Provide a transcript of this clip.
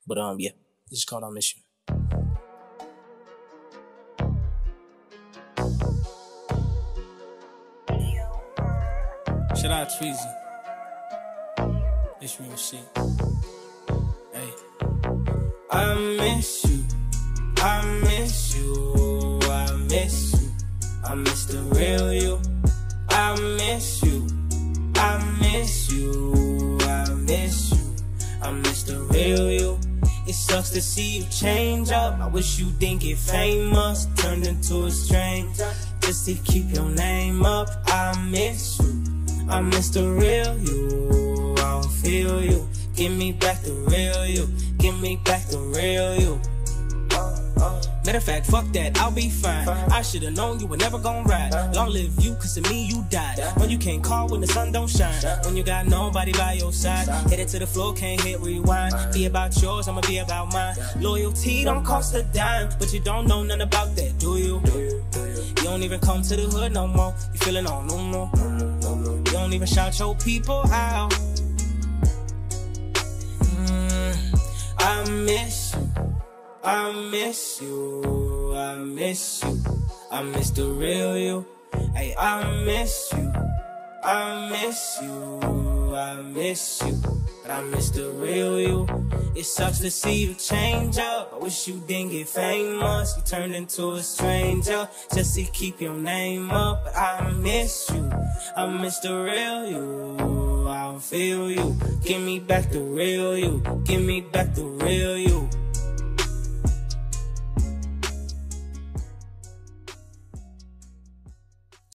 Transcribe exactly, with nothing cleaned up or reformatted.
But um, yeah, it's just called I Miss You. Shout out Treasy. It's real shit. Hey. I miss you. I miss you. I miss you. I miss the real you. I miss you. I miss you. I miss you. I miss the real you. It sucks to see you change up. I wish you didn't get famous, turned into a stranger, just to keep your name up. I miss you. I miss the real you. I don't feel you. Give me back the real you. Give me back the real you. Matter of fact, fuck that, I'll be fine. I should've known you were never gonna ride. Long live you, cause to me you died. When you can't call when the sun don't shine. When you got nobody by your side. Headed to the floor, can't hit rewind. Be about yours, I'ma be about mine. Loyalty don't cost a dime, but you don't know nothing about that, do you? You don't even come to the hood no more. You feeling on no more. You don't even shout your people out. mm, I miss you. I miss you, I miss you, I miss the real you. Hey, I miss you, I miss you, I miss you, but I miss the real you. It sucks to see you change up. I wish you didn't get famous. You turned into a stranger just to keep your name up. But I miss you, I miss the real you. I don't feel you. Give me back the real you. Give me back the real you.